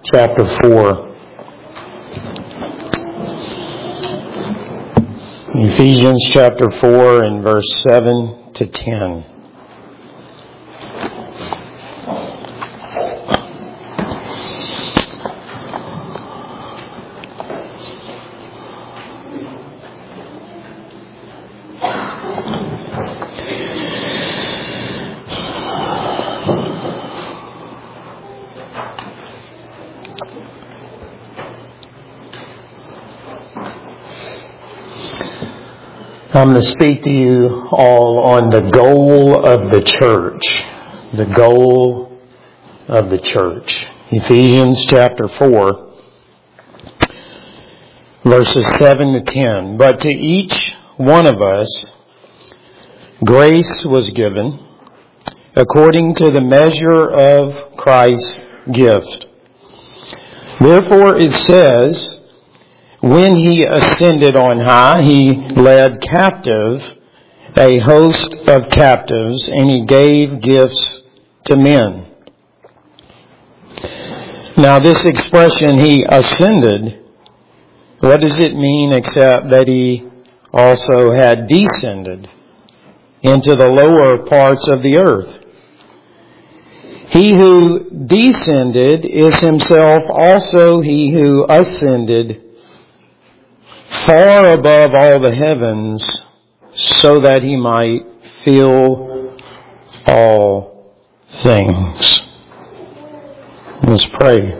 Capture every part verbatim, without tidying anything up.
chapter four. Ephesians chapter four and verse seven to ten. I'm going to speak to you all on the goal of the church. The goal of the church. Ephesians chapter four, verses seven to ten. But to each one of us, grace was given according to the measure of Christ's gift. Therefore it says, when he ascended on high, he led captive a host of captives, and he gave gifts to men. Now this expression, he ascended, what does it mean except that he also had descended into the lower parts of the earth? He who descended is himself also he who ascended far above all the heavens, so that he might fill all things. Let's pray.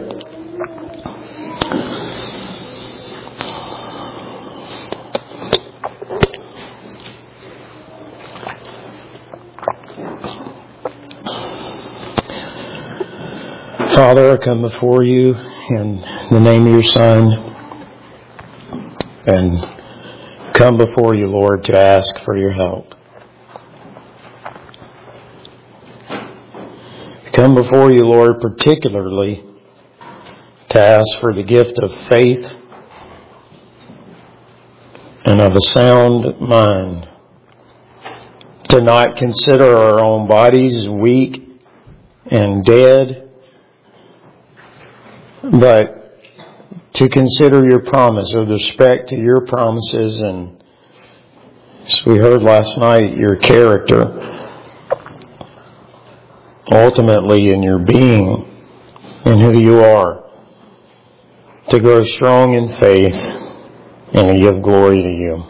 Father, I come before you in the name of your Son, and come before you, Lord, to ask for your help. Come before you, Lord, particularly to ask for the gift of faith and of a sound mind, to not consider our own bodies weak and dead, but to consider your promise with respect to your promises and, as we heard last night, your character, ultimately in your being and who you are, to grow strong in faith and to give glory to you.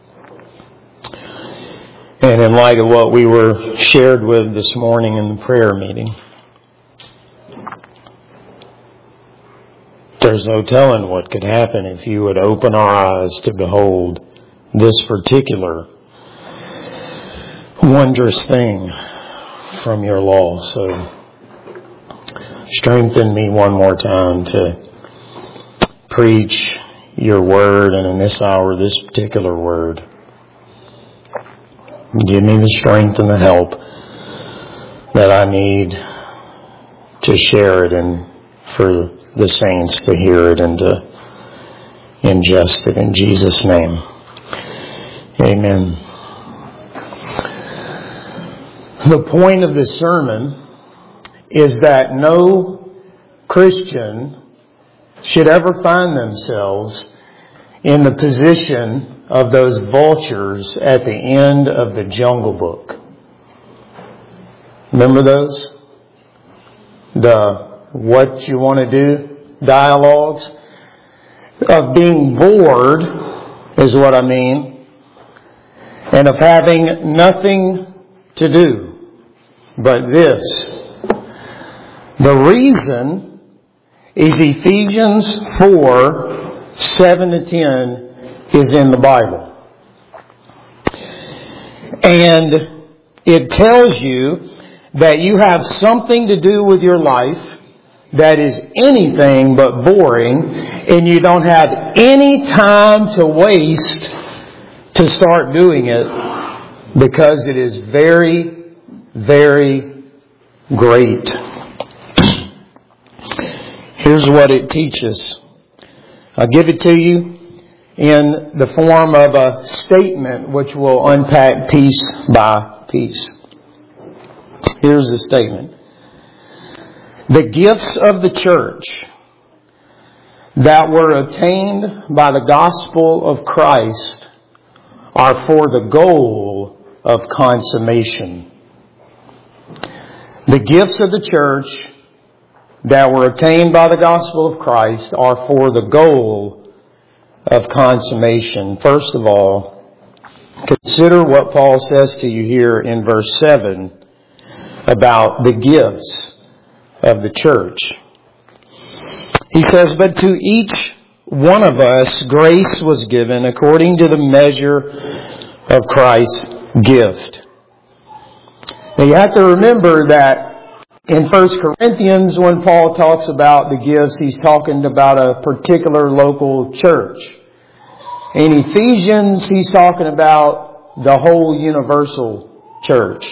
And in light of what we were shared with this morning in the prayer meeting, there's no telling what could happen if you would open our eyes to behold this particular wondrous thing from your law. So strengthen me one more time to preach your word, and in this hour, this particular word. Give me the strength and the help that I need to share it and for the saints to hear it and to ingest it in Jesus' name. Amen. The point of this sermon is that no Christian should ever find themselves in the position of those vultures at the end of the Jungle Book. Remember those? The what you want to do dialogues of being bored is what I mean, and of having nothing to do but this. The reason is Ephesians four, seven to ten is in the Bible. And it tells you that you have something to do with your life that is anything but boring, and you don't have any time to waste to start doing it, because it is very, very great. Here's what it teaches. I'll give it to you in the form of a statement which will unpack piece by piece. Here's the statement. The gifts of the church that were obtained by the gospel of Christ are for the goal of consummation. The gifts of the church that were obtained by the gospel of Christ are for the goal of consummation. First of all, consider what Paul says to you here in verse seven about the gifts of the church. He says, "But to each one of us grace was given according to the measure of Christ's gift." Now you have to remember that in First Corinthians, when Paul talks about the gifts, he's talking about a particular local church. In Ephesians, he's talking about the whole universal church.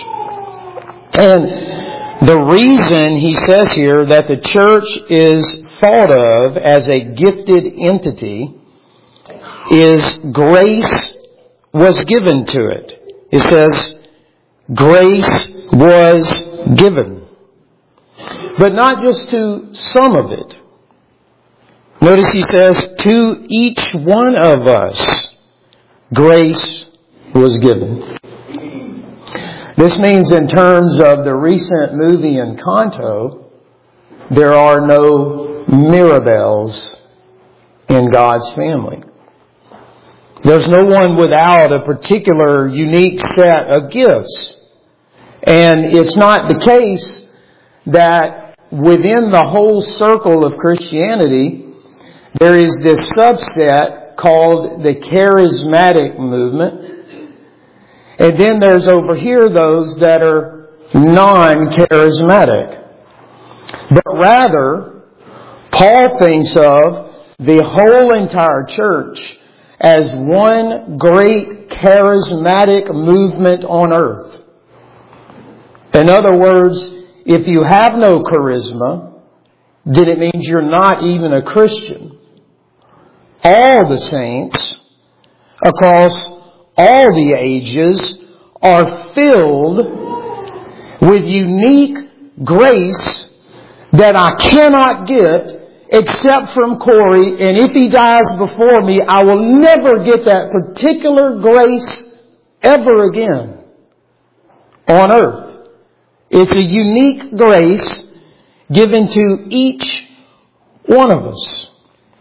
And the reason he says here that the church is thought of as a gifted entity is grace was given to it. It says grace was given. But not just to some of it. Notice he says, to each one of us, grace was given. This means in terms of the recent movie Encanto, there are no Mirabelles in God's family. There's no one without a particular unique set of gifts. And it's not the case that within the whole circle of Christianity, there is this subset called the charismatic movement. And then there's over here those that are non-charismatic. But rather, Paul thinks of the whole entire church as one great charismatic movement on earth. In other words, if you have no charisma, then it means you're not even a Christian. All the saints across all the ages are filled with unique grace that I cannot get except from Corey, and if he dies before me, I will never get that particular grace ever again on earth. It's a unique grace given to each one of us.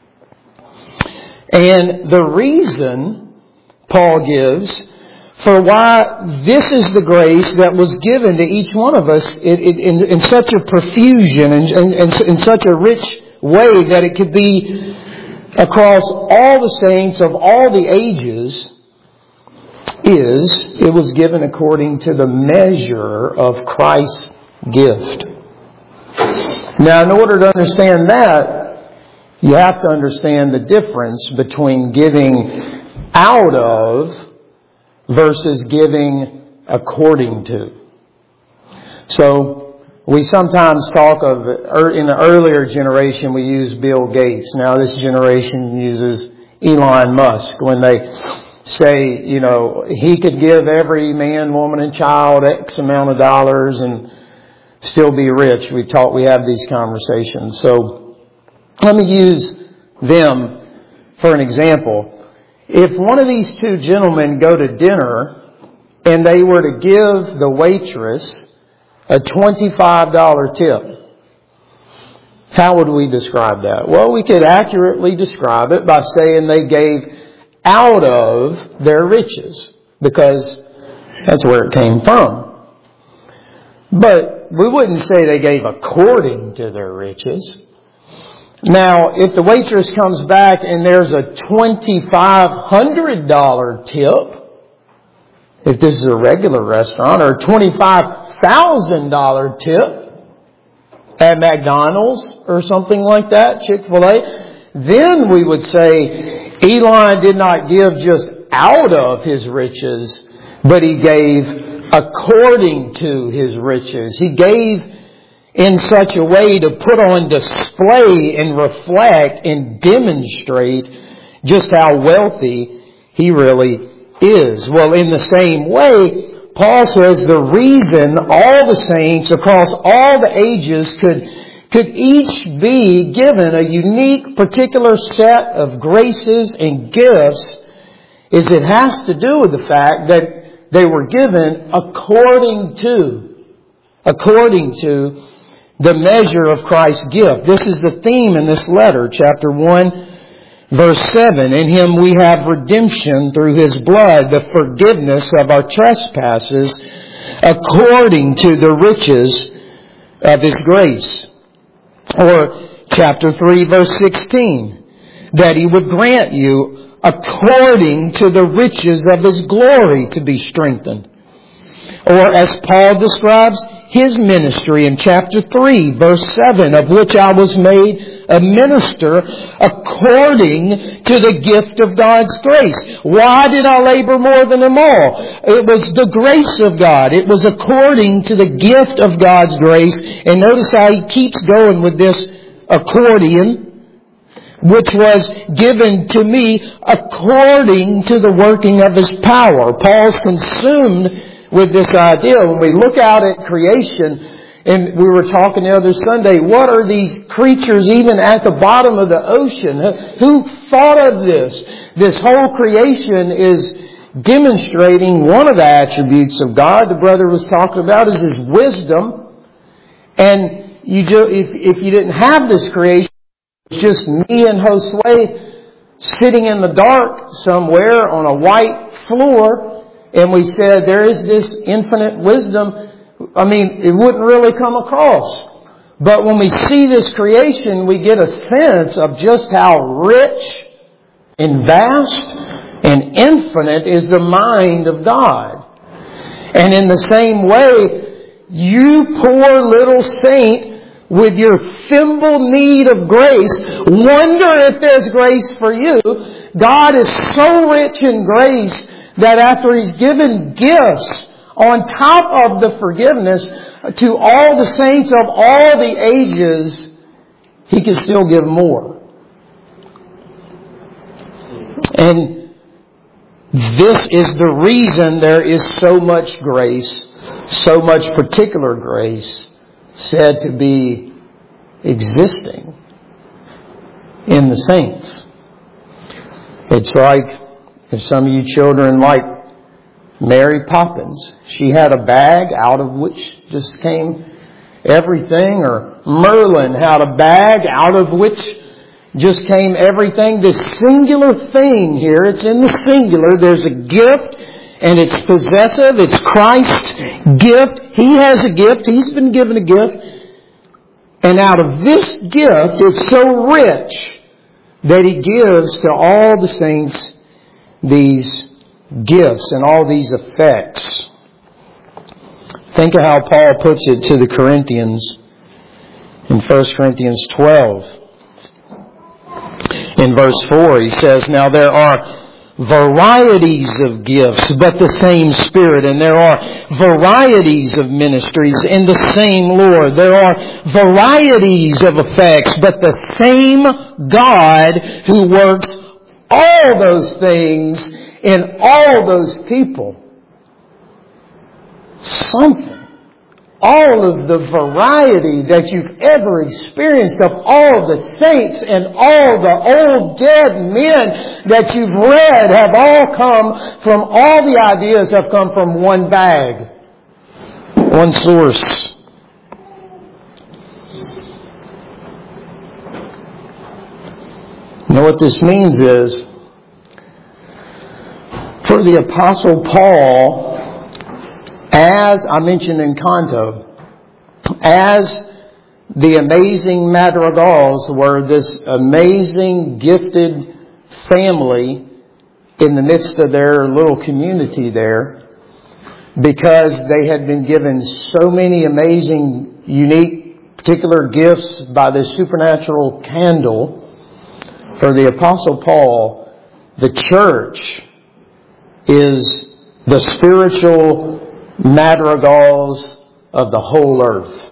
And the reason Paul gives for why this is the grace that was given to each one of us in, in, in such a profusion and in, in, in such a rich way that it could be across all the saints of all the ages is it was given according to the measure of Christ's gift. Now, in order to understand that, you have to understand the difference between giving out of versus giving according to. So, we sometimes talk of, in the earlier generation, we use Bill Gates. Now, this generation uses Elon Musk when they say, you know, he could give every man, woman, and child X amount of dollars and still be rich. We talk, we have these conversations. So let me use them for an example. If one of these two gentlemen go to dinner and they were to give the waitress a twenty-five dollars tip, how would we describe that? Well, we could accurately describe it by saying they gave out of their riches, because that's where it came from. But we wouldn't say they gave according to their riches. Now, if the waitress comes back and there's a twenty-five hundred dollars tip, if this is a regular restaurant, or a twenty-five thousand dollars tip at McDonald's or something like that, Chick-fil-A, then we would say Elon did not give just out of his riches, but he gave according to his riches. He gave in such a way to put on display and reflect and demonstrate just how wealthy he really is. Well, in the same way, Paul says the reason all the saints across all the ages could could each be given a unique particular set of graces and gifts is it has to do with the fact that they were given according to, according to the measure of Christ's gift. This is the theme in this letter, chapter one, verse seven. In Him we have redemption through His blood, the forgiveness of our trespasses, according to the riches of His grace. Or chapter three, verse sixteen, that He would grant you according to the riches of His glory to be strengthened. Or as Paul describes his ministry in chapter three, verse seven, of which I was made a minister according to the gift of God's grace. Why did I labor more than them all? It was the grace of God. It was according to the gift of God's grace. And notice how he keeps going with this accordion, which was given to me according to the working of His power. Paul's consumed with this idea. When we look out at creation, and we were talking the other Sunday, what are these creatures even at the bottom of the ocean? Who thought of this? This whole creation is demonstrating one of the attributes of God. The brother was talking about is His wisdom. And you do, if, if you didn't have this creation, it's just me and Josue sitting in the dark somewhere on a white floor, and we said there is this infinite wisdom, I mean, it wouldn't really come across. But when we see this creation, we get a sense of just how rich and vast and infinite is the mind of God. And in the same way, you poor little saint with your thimble need of grace, wonder if there's grace for you. God is so rich in grace that after He's given gifts on top of the forgiveness to all the saints of all the ages, He can still give more. And this is the reason there is so much grace, so much particular grace said to be existing in the saints. It's like if some of you children like Mary Poppins, she had a bag out of which just came everything, or Merlin had a bag out of which just came everything. This singular thing here, it's in the singular. There's a gift and it's possessive. It's Christ's gift. He has a gift. He's been given a gift. And out of this gift, it's so rich that He gives to all the saints these gifts and all these effects. Think of how Paul puts it to the Corinthians in First Corinthians twelve. In verse four, he says, now there are varieties of gifts, but the same Spirit. And there are varieties of ministries in the same Lord. There are varieties of effects, but the same God who works all those things in all those people. Something. All of the variety that you've ever experienced of all the saints and all the old dead men that you've read have all come from, all the ideas have come from one bag, one source. Now what this means is, for the Apostle Paul, as I mentioned in Canto, as the amazing Madrigals were this amazing, gifted family in the midst of their little community there, because they had been given so many amazing, unique, particular gifts by the supernatural candle. For the Apostle Paul, the church is the spiritual madrigals of the whole earth,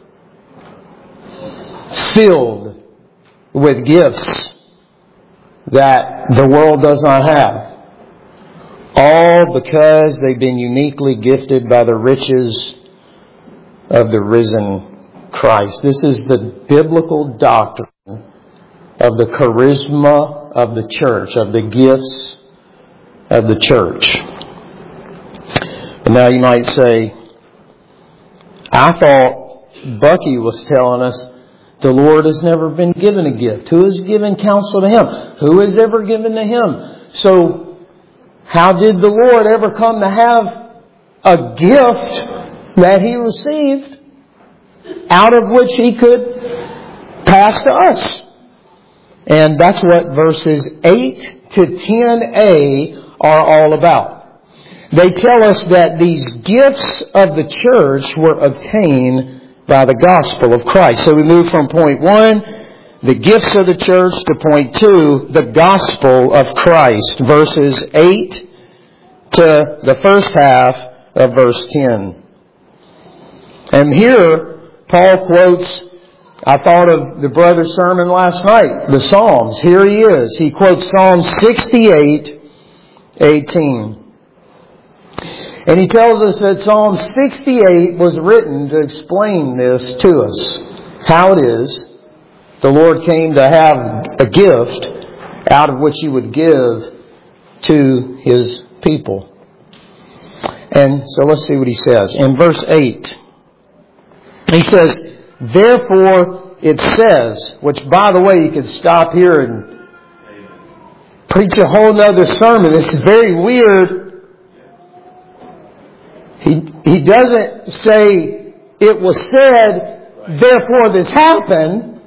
filled with gifts that the world does not have, all because they've been uniquely gifted by the riches of the risen Christ. This is the biblical doctrine of the charisma of the church, of the gifts of the church. And now you might say, I thought Bucky was telling us the Lord has never been given a gift. Who has given counsel to Him? Who has ever given to Him? So, how did the Lord ever come to have a gift that He received out of which He could pass to us? And that's what verses eight to ten a are all about. They tell us that these gifts of the church were obtained by the gospel of Christ. So we move from point one, the gifts of the church, to point two, the gospel of Christ. Verses eight to the first half of verse ten. And here, Paul quotes, I thought of the brother's sermon last night, the Psalms. Here he is. He quotes Psalm sixty-eight, eighteen. And he tells us that Psalm sixty-eight was written to explain this to us. How it is the Lord came to have a gift out of which He would give to His people. And so let's see what he says. In verse eight, he says, therefore it says, which by the way, you could stop here and preach a whole other sermon. It's very weird. He, he doesn't say, it was said, therefore this happened,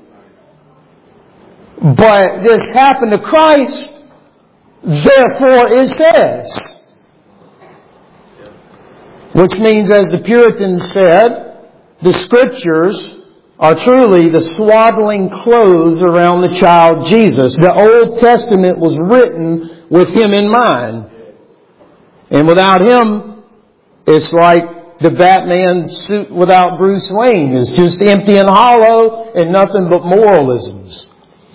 but this happened to Christ, therefore it says. Which means, as the Puritans said, the Scriptures are truly the swaddling clothes around the child Jesus. The Old Testament was written with Him in mind. And without Him, it's like the Batman suit without Bruce Wayne. It's just empty and hollow and nothing but moralisms.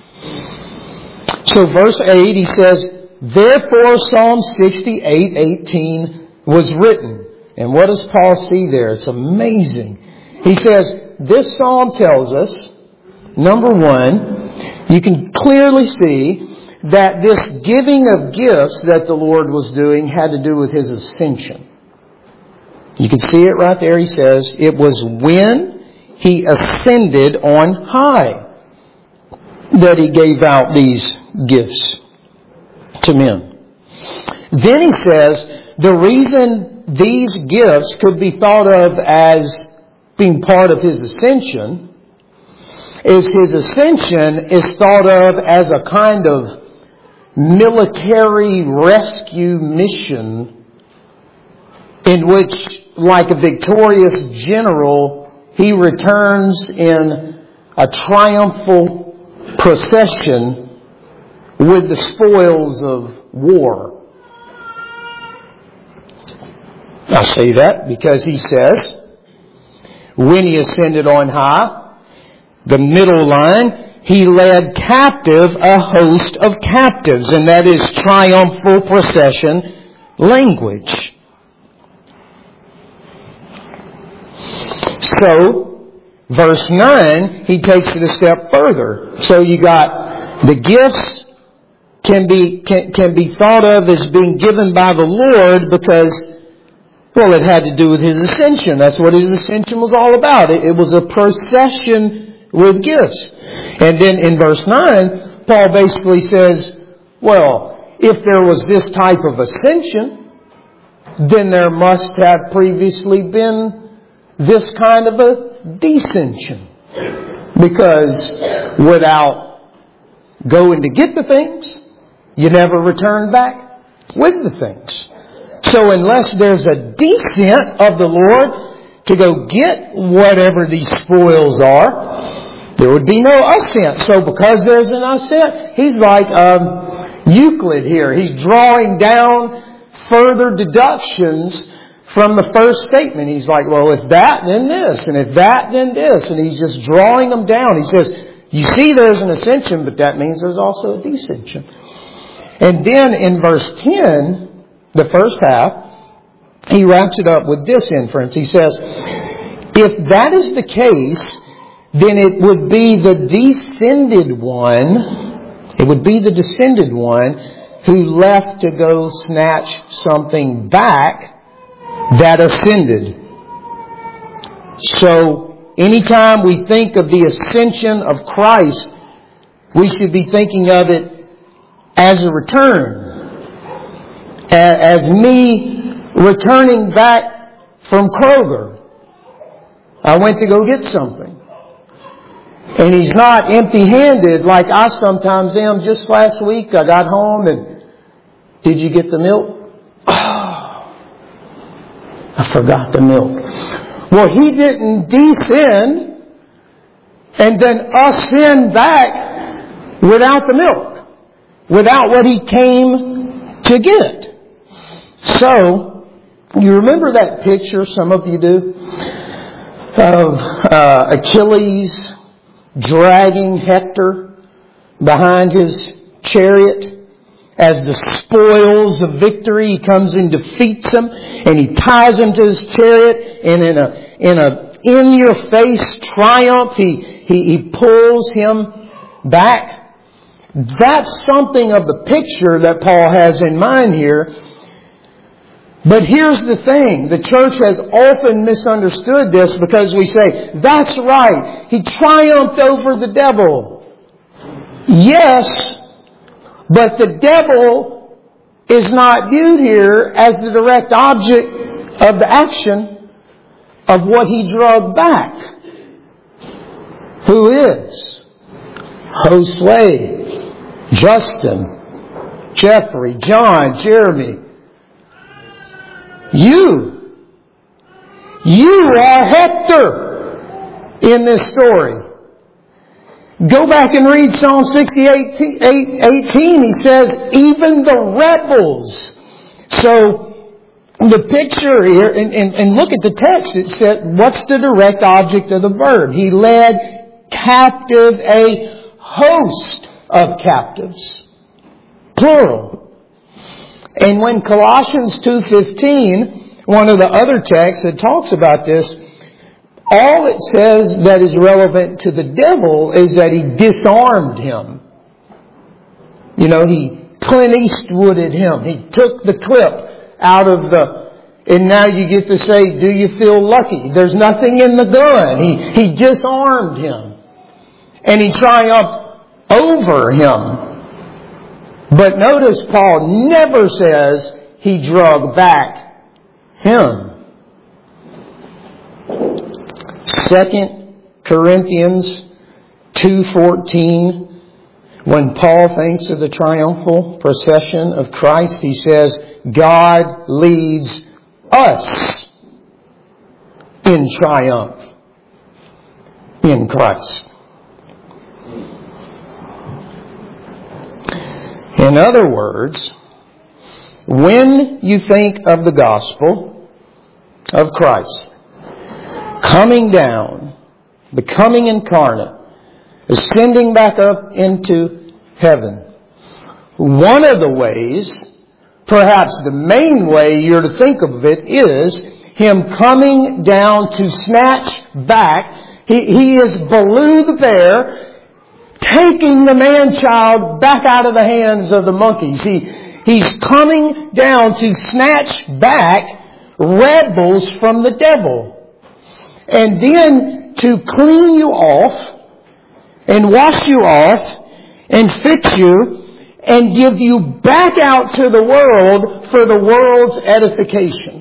So verse eight, he says, therefore Psalm sixty-eight, eighteen was written. And what does Paul see there? It's amazing. He says, this psalm tells us, number one, you can clearly see that this giving of gifts that the Lord was doing had to do with His ascension. You can see it right there. He says, it was when He ascended on high that He gave out these gifts to men. Then he says, the reason these gifts could be thought of as being part of His ascension is His ascension is thought of as a kind of military rescue mission in which, like a victorious general, He returns in a triumphal procession with the spoils of war. I say that because he says, when He ascended on high, the middle line, He led captive a host of captives. And that is triumphal procession language. So, verse nine, he takes it a step further. So you got the gifts can be can, can be thought of as being given by the Lord because, well, it had to do with His ascension. That's what His ascension was all about. It, it was a procession with gifts. And then in verse nine, Paul basically says, well, if there was this type of ascension, then there must have previously been this kind of a descension. Because without going to get the things, you never return back with the things. So unless there's a descent of the Lord to go get whatever these spoils are, there would be no ascent. So because there's an ascent, he's like um, Euclid here. He's drawing down further deductions from the first statement. He's like, well, if that, then this. And if that, then this. And he's just drawing them down. He says, you see there's an ascension, but that means there's also a descension. And then in verse ten, the first half, he wraps it up with this inference. He says, if that is the case, then it would be the descended one, it would be the descended one who left to go snatch something back that ascended. So, anytime we think of the ascension of Christ, we should be thinking of it as a return. As me returning back from Kroger. I went to go get something. And He's not empty-handed like I sometimes am. Just last week I got home and, did you get the milk? Oh, I forgot the milk. Well, He didn't descend and then ascend back without the milk. Without what He came to get. So, you remember that picture, some of you do, of uh, Achilles dragging Hector behind his chariot as the spoils of victory. He comes and defeats him, and he ties him to his chariot, and in a in a in-your-face triumph, he he, he pulls him back. That's something of the picture that Paul has in mind here. But here's the thing. The church has often misunderstood this because we say, that's right, He triumphed over the devil. Yes, but the devil is not viewed here as the direct object of the action of what He drug back. Who is? Josue, Justin, Jeffrey, John, Jeremy. You. You are Hector in this story. Go back and read Psalm sixty-eight eighteen. He says, even the rebels. So, the picture here, and, and, and look at the text. It said, what's the direct object of the verb? He led captive a host of captives. Plural. And when Colossians two fifteen, one of the other texts that talks about this, all it says that is relevant to the devil is that he disarmed him. You know, he Clint Eastwooded him. He took the clip out of the, and now you get to say, do you feel lucky? There's nothing in the gun. He, he disarmed him. And he triumphed over him. But notice Paul never says he drug back him. Second Corinthians two fourteen, when Paul thinks of the triumphal procession of Christ, he says, God leads us in triumph in Christ. In other words, when you think of the gospel of Christ, coming down, becoming incarnate, ascending back up into heaven, one of the ways, perhaps the main way you're to think of it, is Him coming down to snatch back. He, he is Baloo the bear, taking the man-child back out of the hands of the monkeys. He, he's coming down to snatch back rebels from the devil. And then to clean you off and wash you off and fix you and give you back out to the world for the world's edification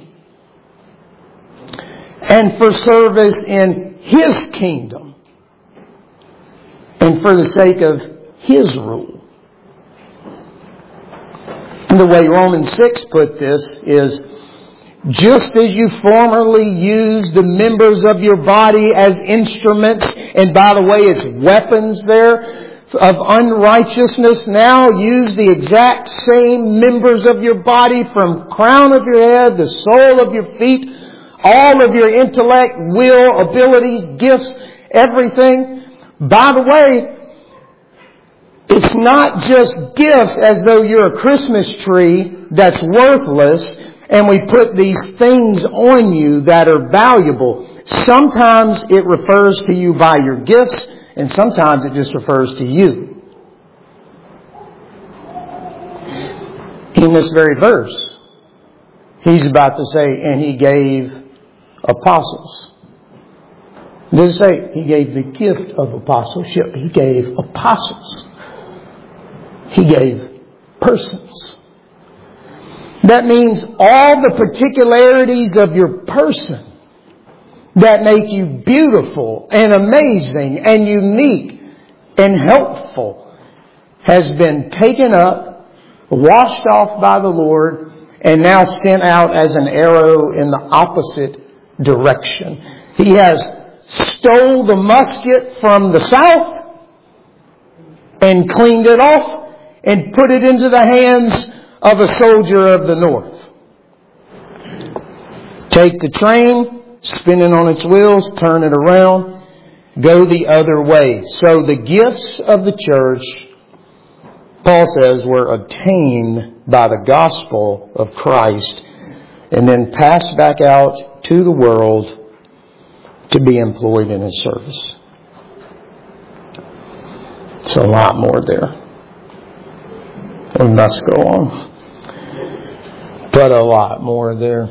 and for service in His kingdom and for the sake of His rule. And the way Romans six put this is, just as you formerly used the members of your body as instruments, and by the way, it's weapons there, of unrighteousness, now use the exact same members of your body, from crown of your head, the sole of your feet, all of your intellect, will, abilities, gifts, everything. By the way, it's not just gifts as though you're a Christmas tree that's worthless. and we put these things on you that are valuable. Sometimes it refers to you by your gifts, and sometimes it just refers to you. In this very verse, he's about to say, and he gave apostles. It doesn't say he gave the gift of apostleship. He gave apostles. He gave persons. That means all the particularities of your person that make you beautiful and amazing and unique and helpful has been taken up, washed off by the Lord, and now sent out as an arrow in the opposite direction. He has stole the musket from the south and cleaned it off and put it into the hands of a soldier of the north. Take the train, spin it on its wheels, turn it around, go the other way. So the gifts of the church, Paul says, were obtained by the gospel of Christ and then passed back out to the world to be employed in His service. It's a lot more there. We must go on. But a lot more there.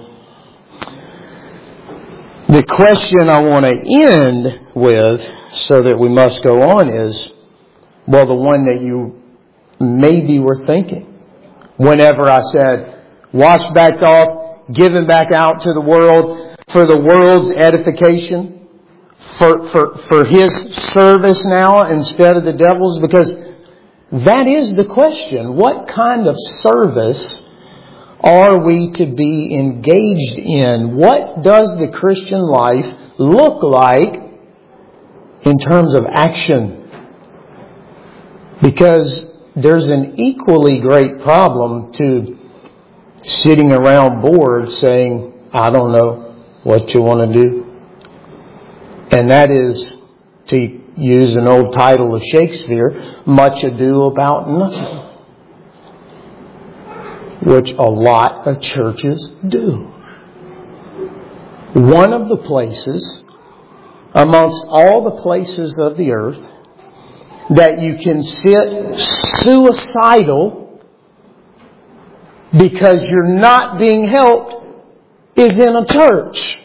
The question I want to end with, so that we must go on, is, well, the one that you maybe were thinking. Whenever I said, wash back off, given back out to the world for the world's edification, for, for, for His service now instead of the devil's, because that is the question. What kind of service are we to be engaged in? What does the Christian life look like in terms of action? Because there's an equally great problem to sitting around bored saying, I don't know what you want to do. And that is, to use an old title of Shakespeare, much ado about nothing. Which a lot of churches do. One of the places, amongst all the places of the earth, that you can sit suicidal because you're not being helped is in a church.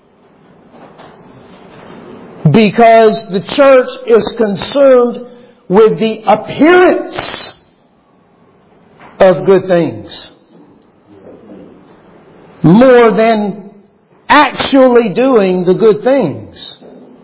Because the church is consumed with the appearance of good things more than actually doing the good things.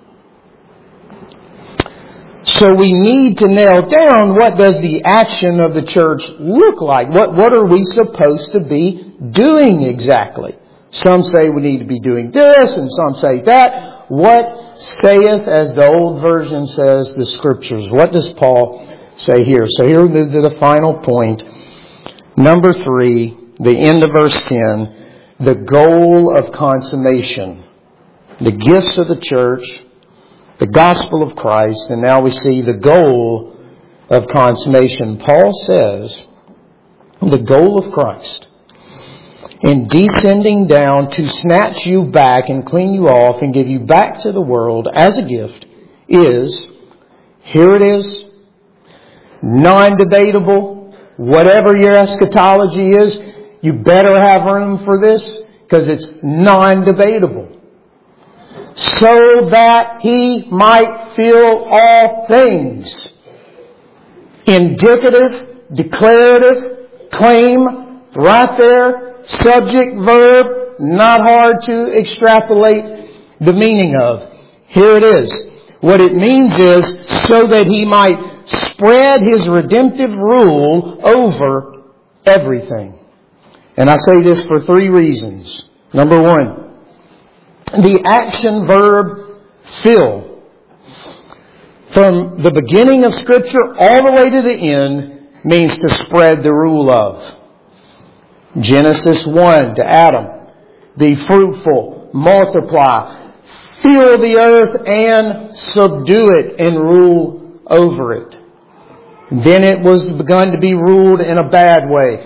So we need to nail down, what does the action of the church look like? What, what are we supposed to be doing exactly? Some say we need to be doing this, and some say that. What saith, as the old version says, the Scriptures? What does Paul say here? So here we move to the final point. Number three, the end of verse ten, the goal of consummation. The gifts of the church, the gospel of Christ, and now we see the goal of consummation. Paul says, the goal of Christ in descending down to snatch you back and clean you off and give you back to the world as a gift is, here it is, non-debatable. Whatever your eschatology is, you better have room for this, because it's non-debatable. So that He might fill all things. Indicative, declarative, claim, right there, subject, verb, not hard to extrapolate the meaning of. Here it is. What it means is, so that He might spread His redemptive rule over everything. And I say this for three reasons. Number one, the action verb fill, from the beginning of Scripture all the way to the end, means to spread the rule of. Genesis one to Adam, be fruitful, multiply, fill the earth and subdue it and rule over it. Then it was begun to be ruled in a bad way.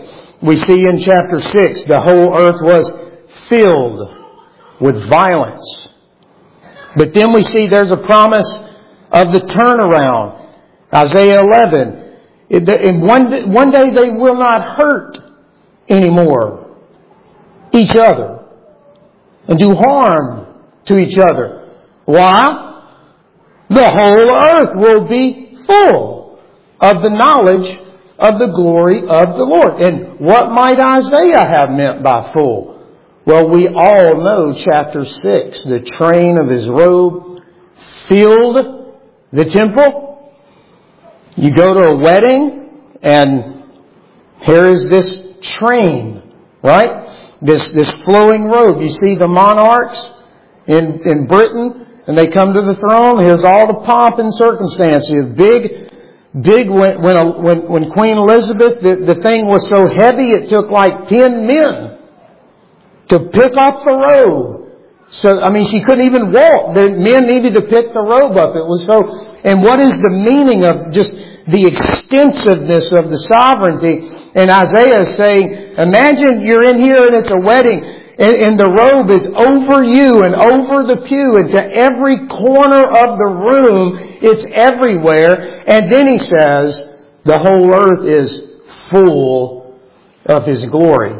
We see in chapter six, the whole earth was filled with violence. But then we see there's a promise of the turnaround. Isaiah eleven. In one, one day they will not hurt anymore each other and do harm to each other. Why? The whole earth will be full of the knowledge of the glory of the Lord. And what might Isaiah have meant by full? Well, we all know chapter six. The train of his robe filled the temple. You go to a wedding and here is this train, right? This, this flowing robe. You see the monarchs in, in Britain and they come to the throne. Here's all the pomp and circumstances. Big, big, when, when, a, when, when Queen Elizabeth, the, the thing was so heavy it took like ten men to pick up the robe. So, I mean, she couldn't even walk. The men needed to pick the robe up. It was so, and what is the meaning of just the extensiveness of the sovereignty? And Isaiah is saying, imagine you're in here and it's a wedding and, and the robe is over you and over the pew and to every corner of the room. It's everywhere. And then he says, the whole earth is full of His glory.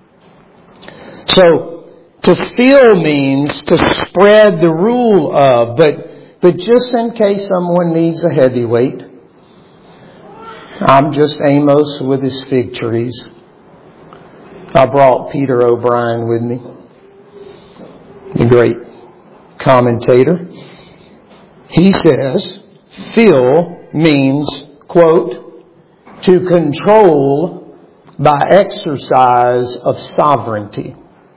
So, to fill means to spread the rule of, but, but just in case someone needs a heavyweight, I'm just Amos with his fig trees. I brought Peter O'Brien with me, the great commentator. He says, fill means, quote, to control by exercise of sovereignty.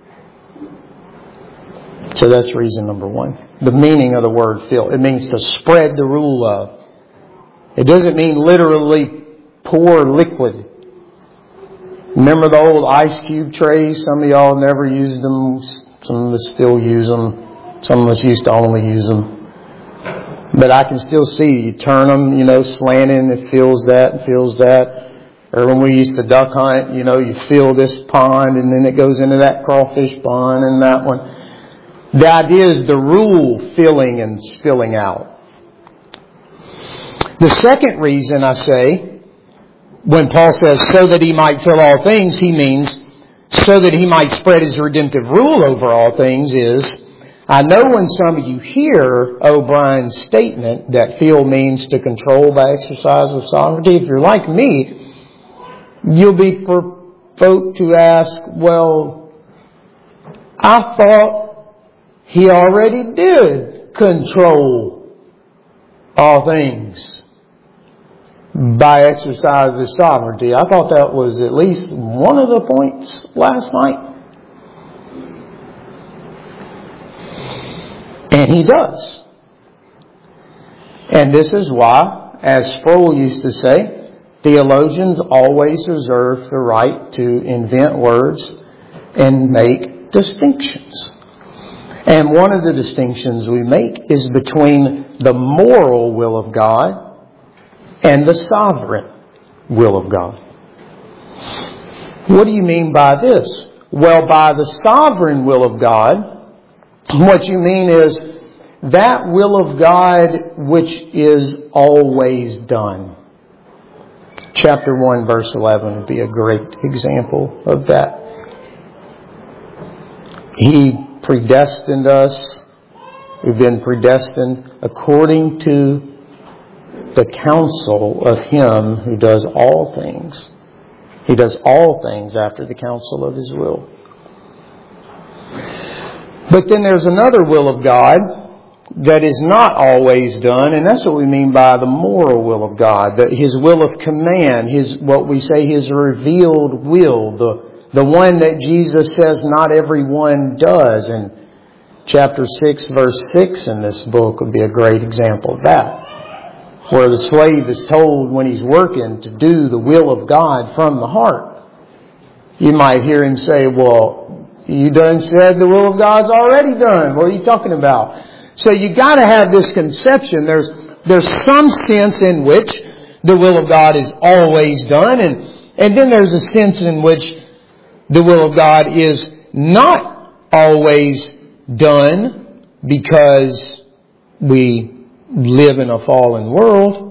So that's reason number one. The meaning of the word fill. It means to spread the rule of. It doesn't mean literally pour liquid. Remember the old ice cube trays? Some of y'all never used them. Some of us still use them. Some of us used to only use them. But I can still see you turn them, you know, slanting. It fills that and fills that. Or when we used to duck hunt, you know, you fill this pond and then it goes into that crawfish pond and that one. The idea is the rule filling and spilling out. The second reason I say, when Paul says, so that He might fill all things, he means so that He might spread His redemptive rule over all things is, I know when some of you hear O'Brien's statement that fill means to control by exercise of sovereignty, if you're like me, you'll be provoked to ask, well, I thought He already did control all things by exercise of His sovereignty. I thought that was at least one of the points last night. And He does. And this is why, as Sproul used to say, theologians always reserve the right to invent words and make distinctions. And one of the distinctions we make is between the moral will of God and the sovereign will of God. What do you mean by this? Well, by the sovereign will of God, what you mean is that will of God which is always done. Chapter one, verse eleven would be a great example of that. He predestined us. We've been predestined according to the counsel of Him who does all things. He does all things after the counsel of His will. But then there's another will of God that is not always done, and that's what we mean by the moral will of God. That His will of command, His what we say His revealed will, the The one that Jesus says not everyone does. And chapter six, verse six in this book would be a great example of that. Where the slave is told when he's working to do the will of God from the heart. You might hear him say, well, you done said the will of God's already done. What are you talking about? So you got to have this conception. There's, there's some sense in which the will of God is always done. And And then there's a sense in which the will of God is not always done because we live in a fallen world.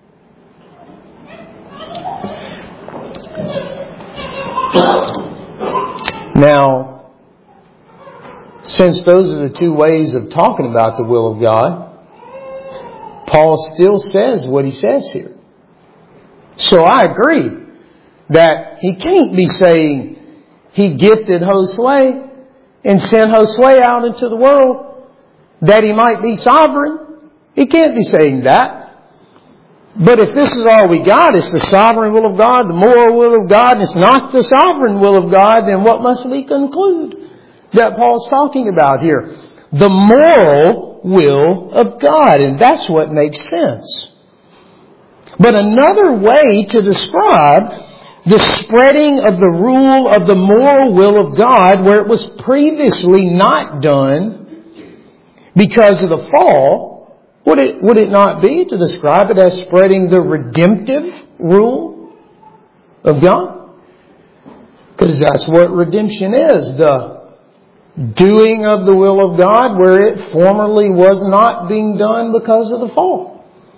Now, since those are the two ways of talking about the will of God, Paul still says what he says here. So I agree that he can't be saying he gifted Josue and sent Josue out into the world that he might be sovereign. He can't be saying that. But if this is all we got, it's the sovereign will of God, the moral will of God, and it's not the sovereign will of God, then what must we conclude that Paul's talking about here? The moral will of God. And that's what makes sense. But another way to describe the spreading of the rule of the moral will of God, where it was previously not done because of the fall, would it, would it not be to describe it as spreading the redemptive rule of God? Because that's what redemption is. The doing of the will of God where it formerly was not being done because of the fall.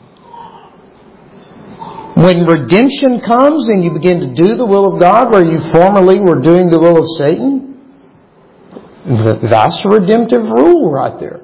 When redemption comes and you begin to do the will of God where you formerly were doing the will of Satan, that's a redemptive rule right there.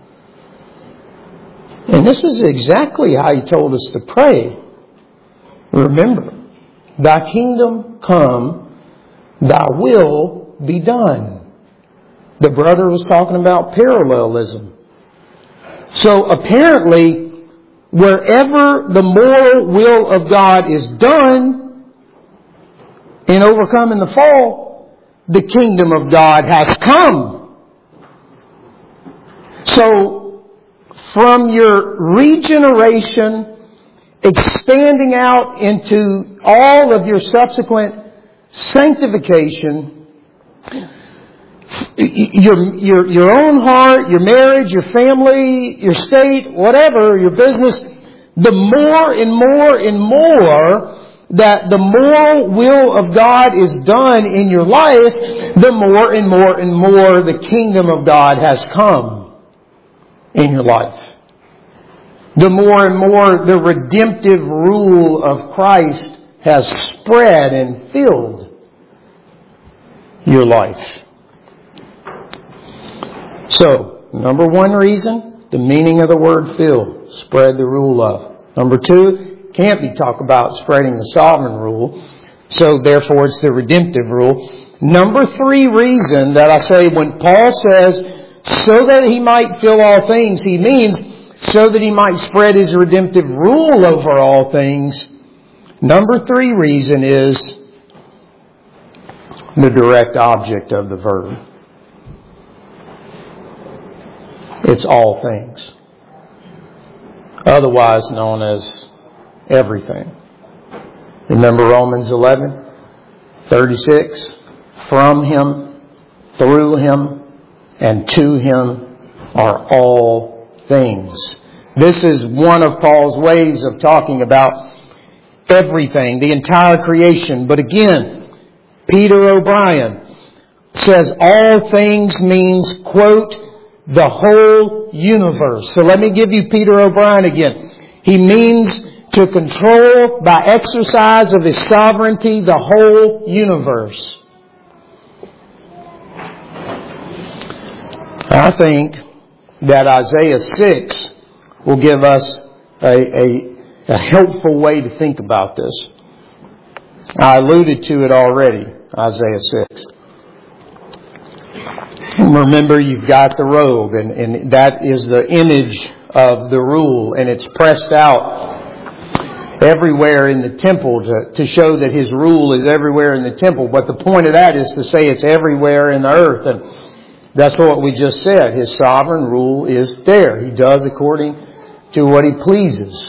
And this is exactly how He told us to pray. Remember, Thy kingdom come, Thy will be done. The brother was talking about parallelism. So apparently, wherever the moral will of God is done in overcoming the fall, the kingdom of God has come. So, from your regeneration, expanding out into all of your subsequent sanctification, your, your, your own heart, your marriage, your family, your state, whatever, your business, the more and more and more that the moral will of God is done in your life, the more and more and more the kingdom of God has come in your life. The more and more the redemptive rule of Christ has spread and filled your life. So, number one reason, the meaning of the word fill, spread the rule of. Number two, can't be talk about spreading the sovereign rule, so therefore it's the redemptive rule. Number three reason that I say when Paul says, so that He might fill all things, he means so that He might spread His redemptive rule over all things. Number three reason is the direct object of the verb. It's all things. Otherwise known as everything. Remember Romans eleven thirty-six? From Him, through Him, and to Him are all things. This is one of Paul's ways of talking about everything, the entire creation. But again, Peter O'Brien says all things means, quote, the whole universe. So let me give you Peter O'Brien again. He means to control by exercise of His sovereignty the whole universe. I think that Isaiah six will give us a, a, a helpful way to think about this. I alluded to it already, Isaiah six. Remember, you've got the robe, and, and that is the image of the rule, and it's pressed out everywhere in the temple to, to show that His rule is everywhere in the temple. But the point of that is to say it's everywhere in the earth, and that's what we just said. His sovereign rule is there. He does according to what He pleases.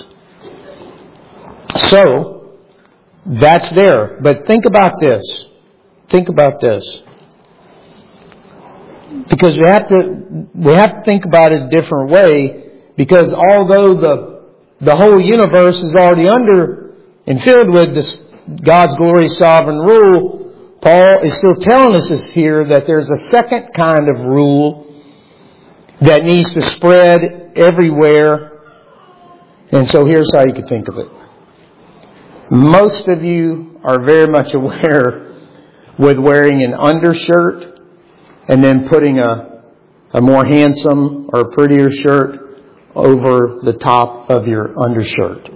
So, that's there. But think about this. Think about this. Because we have to, we have to think about it a different way. Because although the, the whole universe is already under and filled with this, God's glorious sovereign rule, Paul is still telling us this here that there's a second kind of rule that needs to spread everywhere. And so here's how you could think of it. Most of you are very much aware with wearing an undershirt and then putting a, a more handsome or prettier shirt over the top of your undershirt.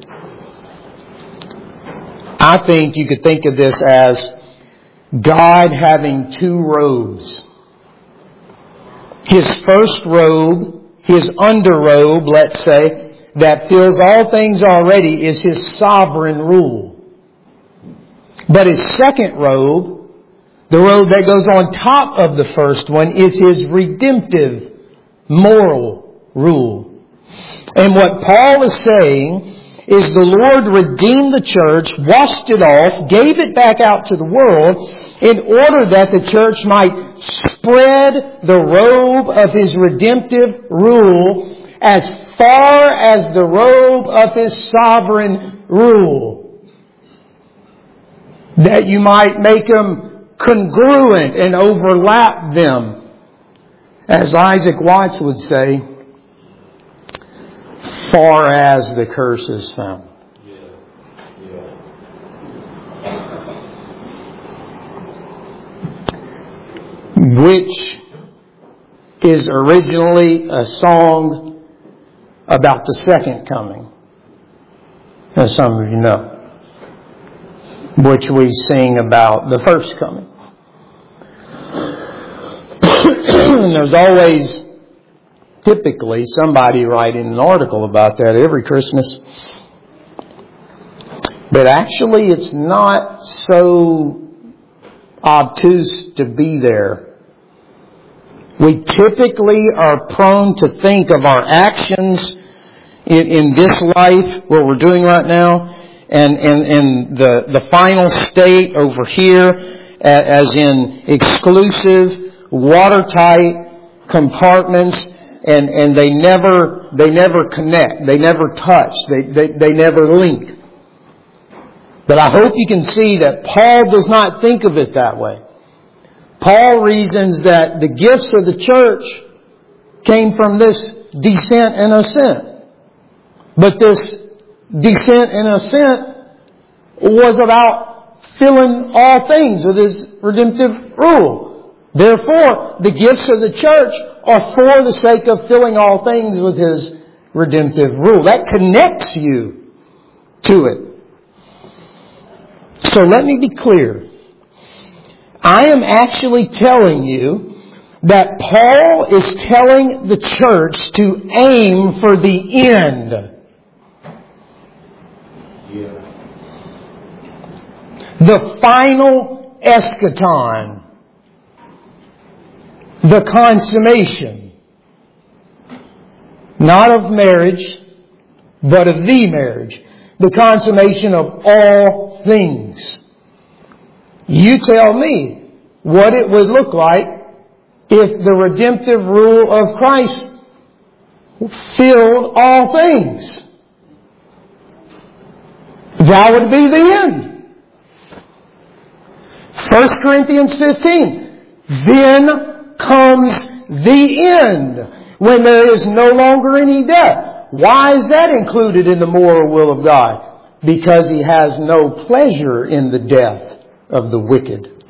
I think you could think of this as God having two robes. His first robe, His underrobe, let's say, that fills all things already is His sovereign rule. But His second robe, the robe that goes on top of the first one, is His redemptive moral rule. And what Paul is saying is the Lord redeemed the church, washed it off, gave it back out to the world in order that the church might spread the robe of His redemptive rule as far as the robe of His sovereign rule. That you might make them congruent and overlap them. As Isaac Watts would say, far as the curse is found. Yeah. Yeah. Which is originally a song about the second coming, as some of you know, which we sing about the first coming. And there's always typically somebody writing an article about that every Christmas. But actually it's not so obtuse to be there. We typically are prone to think of our actions in, in this life, what we're doing right now, and, and, and the, the final state over here, as in exclusive, watertight compartments. And, and they never, they never connect. They never touch. They, they, they never link. But I hope you can see that Paul does not think of it that way. Paul reasons that the gifts of the church came from this descent and ascent. But this descent and ascent was about filling all things with His redemptive rule. Therefore, the gifts of the church are for the sake of filling all things with His redemptive rule. That connects you to it. So let me be clear. I am actually telling you that Paul is telling the church to aim for the end. Yeah. The final eschaton. The consummation, not of marriage, but of the marriage. The consummation of all things. You tell me what it would look like if the redemptive rule of Christ filled all things. That would be the end. First Corinthians fifteen. Then comes the end, when there is no longer any death. Why is that included in the moral will of God? Because He has no pleasure in the death of the wicked.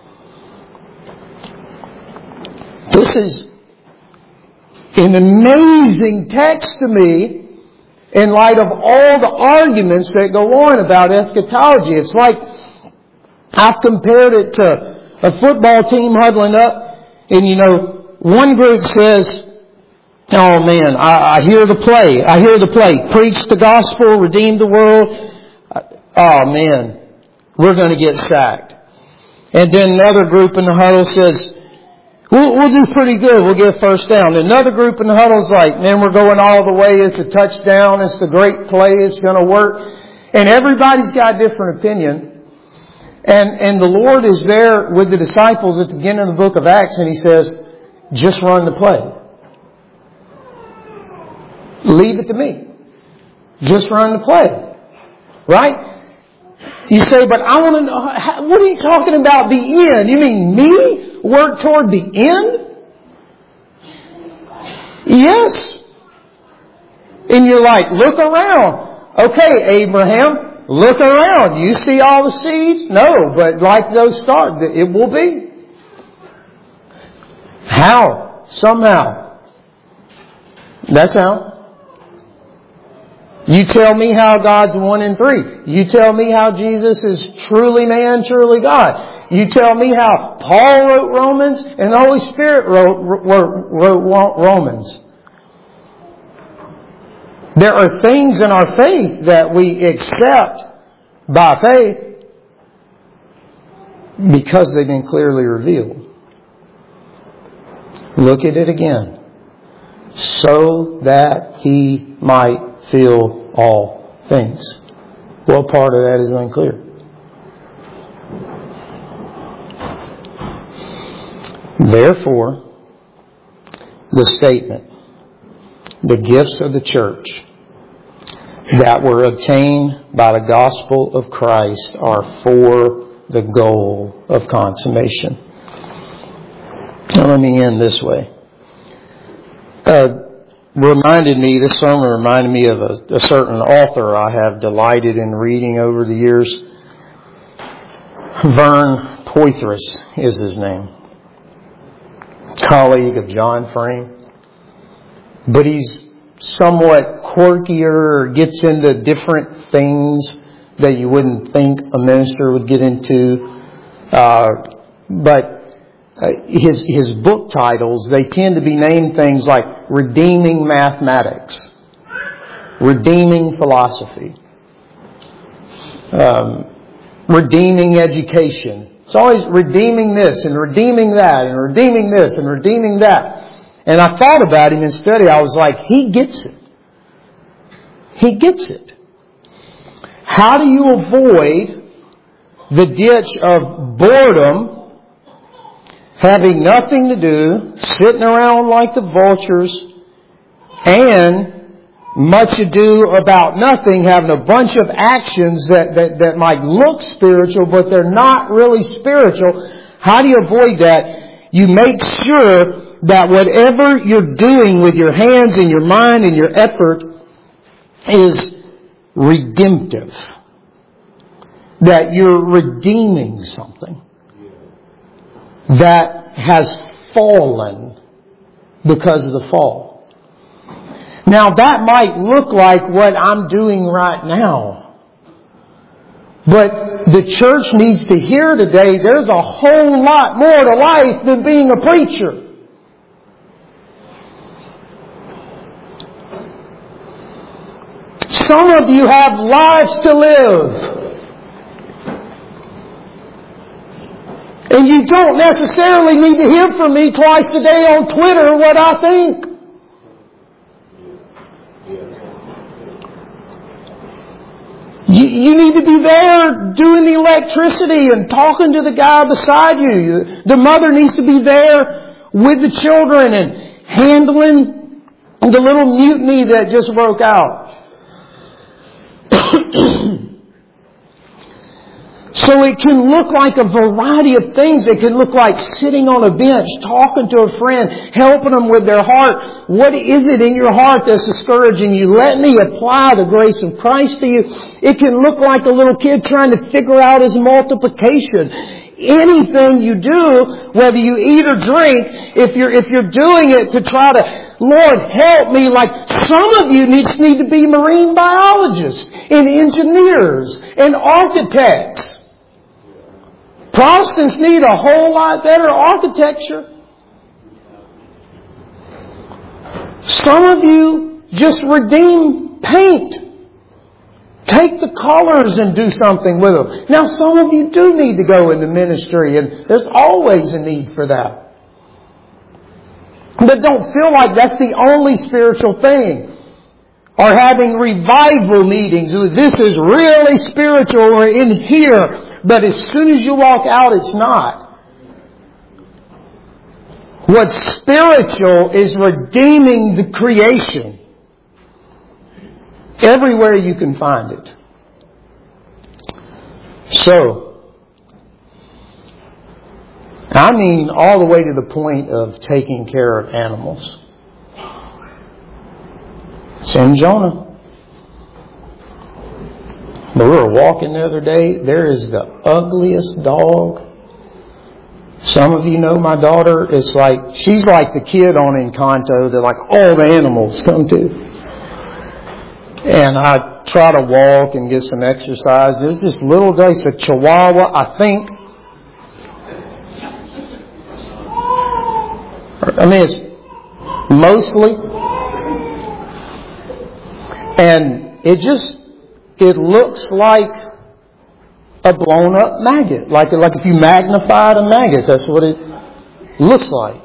This is an amazing text to me in light of all the arguments that go on about eschatology. It's like I've compared it to a football team huddling up. And you know, one group says, oh man, I, I hear the play. I hear the play. Preach the gospel, redeem the world. Oh man, we're going to get sacked. And then another group in the huddle says, we'll, we'll do pretty good. We'll get first down. Another group in the huddle is like, man, we're going all the way. It's a touchdown. It's the great play. It's going to work. And everybody's got a different opinion. And, and the Lord is there with the disciples at the beginning of the book of Acts, and He says, just run the play. Leave it to me. Just run the play. Right? You say, but I want to know, how, what are you talking about the end? You mean me work toward the end? Yes. And you're like, look around. Okay, Abraham, look around. You see all the seeds? No, but like those stars, it will be. How? Somehow. That's how. You tell me how God's one and three. You tell me how Jesus is truly man, truly God. You tell me how Paul wrote Romans and the Holy Spirit wrote, wrote, wrote Romans. There are things in our faith that we accept by faith because they've been clearly revealed. Look at it again. So that He might fill all things. What part of that is unclear? Therefore, the statement, the gifts of the church that were obtained by the gospel of Christ are for the goal of consummation. Now let me end this way. Uh, reminded me, this sermon reminded me of a, a certain author I have delighted in reading over the years. Vern Poythress is his name. Colleague of John Frame. But he's somewhat quirkier, or gets into different things that you wouldn't think a minister would get into. Uh, but Uh, his his book titles, they tend to be named things like Redeeming Mathematics, Redeeming Philosophy, um, Redeeming Education. It's always redeeming this and redeeming that and redeeming this and redeeming that. And I thought about him in study. I was like, he gets it. He gets it. How do you avoid the ditch of boredom, having nothing to do, sitting around like the vultures, and much ado about nothing, having a bunch of actions that, that, that might look spiritual, but they're not really spiritual? How do you avoid that? You make sure that whatever you're doing with your hands and your mind and your effort is redemptive. That you're redeeming something that has fallen because of the fall. Now that might look like what I'm doing right now. But the church needs to hear today there's a whole lot more to life than being a preacher. Some of you have lives to live. And you don't necessarily need to hear from me twice a day on Twitter what I think. You, you need to be there doing the electricity and talking to the guy beside you. The mother needs to be there with the children and handling the little mutiny that just broke out. So it can look like a variety of things. It can look like sitting on a bench, talking to a friend, helping them with their heart. What is it in your heart that's discouraging you? Let me apply the grace of Christ to you. It can look like a little kid trying to figure out his multiplication. Anything you do, whether you eat or drink, if you're if you're doing it to try to, Lord, help me, like some of you need, need to be marine biologists and engineers and architects. Protestants need a whole lot better architecture. Some of you just redeem paint. Take the colors and do something with them. Now some of you do need to go into ministry, and there's always a need for that. But don't feel like that's the only spiritual thing. Or having revival meetings. This is really spiritual or in here. But as soon as you walk out, it's not. What's spiritual is redeeming the creation. Everywhere you can find it. So, I mean all the way to the point of taking care of animals. It's in Jonah. But we were walking the other day. There is the ugliest dog. Some of you know my daughter. It's like, she's like the kid on Encanto that like all the animals come to. And I try to walk and get some exercise. There's this little dog, it's a Chihuahua, I think. I mean, it's mostly. And it just, it looks like a blown up maggot. Like, like if you magnified a maggot, that's what it looks like.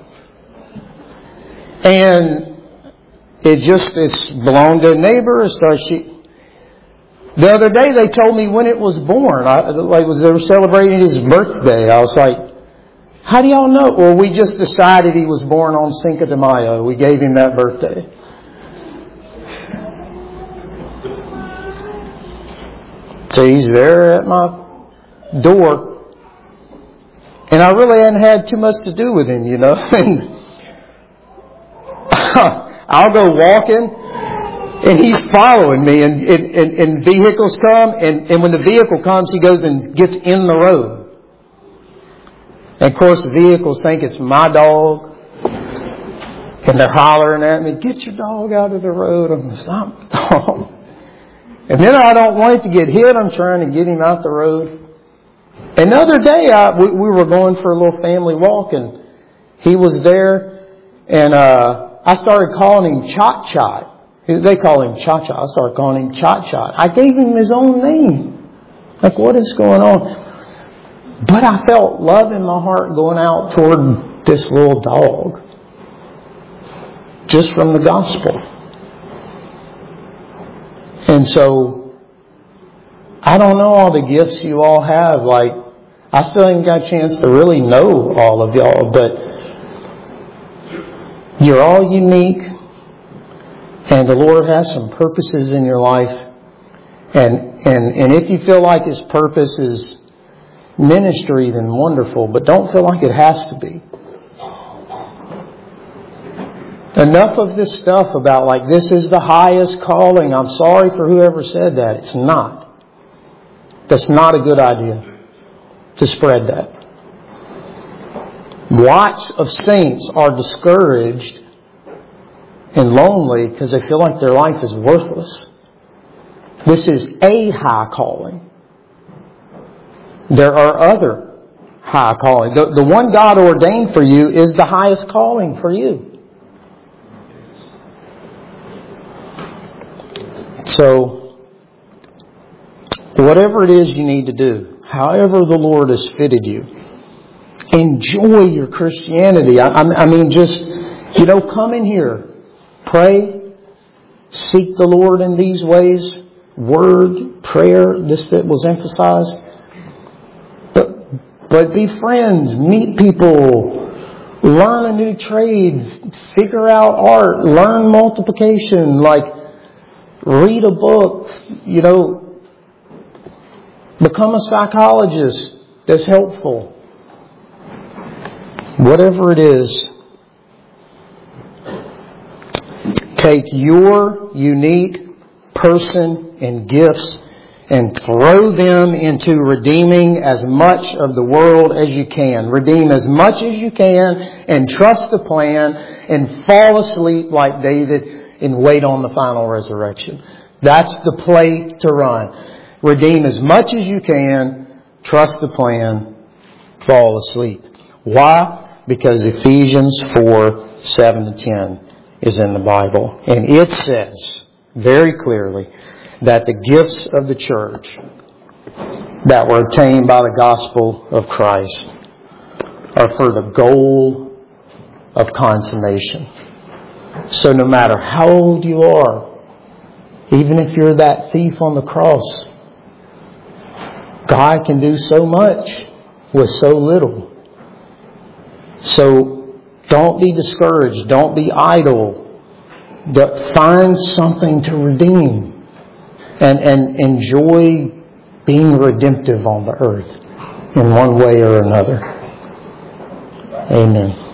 And it just, it's belonged to a neighbor. It starts, she, the other day they told me when it was born. I, like they were celebrating his birthday. I was like, how do y'all know? Well, we just decided he was born on Cinco de Mayo. We gave him that birthday. So he's there at my door. And I really hadn't had too much to do with him, you know. And I'll go walking and he's following me and, and, and, and vehicles come. And, and when the vehicle comes, he goes and gets in the road. And of course the vehicles think it's my dog. And they're hollering at me, get your dog out of the road. I'm like, stop the dog. And then I don't want it to get hit. I'm trying to get him out the road. Another day, I, we, we were going for a little family walk, and he was there, and uh, I started calling him Chot Chot. They call him Cha Cha. I started calling him Chot Chot. I gave him his own name. Like, what is going on? But I felt love in my heart going out toward this little dog, just from the gospel. And so, I don't know all the gifts you all have. Like, I still haven't got a chance to really know all of y'all, but you're all unique, and the Lord has some purposes in your life. And, and, and if you feel like His purpose is ministry, then wonderful, but don't feel like it has to be. Enough of this stuff about like this is the highest calling. I'm sorry for whoever said that. It's not. That's not a good idea to spread that. Lots of saints are discouraged and lonely because they feel like their life is worthless. This is a high calling. There are other high callings. The, the one God ordained for you is the highest calling for you. So, whatever it is you need to do, however the Lord has fitted you, enjoy your Christianity. I, I mean, just, you know, come in here, pray, seek the Lord in these ways, word, prayer, this that was emphasized. But, but be friends, meet people, learn a new trade, figure out art, learn multiplication, like, read a book, you know, become a psychologist that's helpful. Whatever it is, take your unique person and gifts and throw them into redeeming as much of the world as you can. Redeem as much as you can and trust the plan and fall asleep like David and wait on the final resurrection. That's the play to run. Redeem as much as you can, trust the plan, fall asleep. Why? Because Ephesians four, seven to ten is in the Bible. And it says very clearly that the gifts of the church that were obtained by the gospel of Christ are for the goal of consummation. So no matter how old you are, even if you're that thief on the cross, God can do so much with so little. So don't be discouraged. Don't be idle. But find something to redeem. And, and enjoy being redemptive on the earth in one way or another. Amen.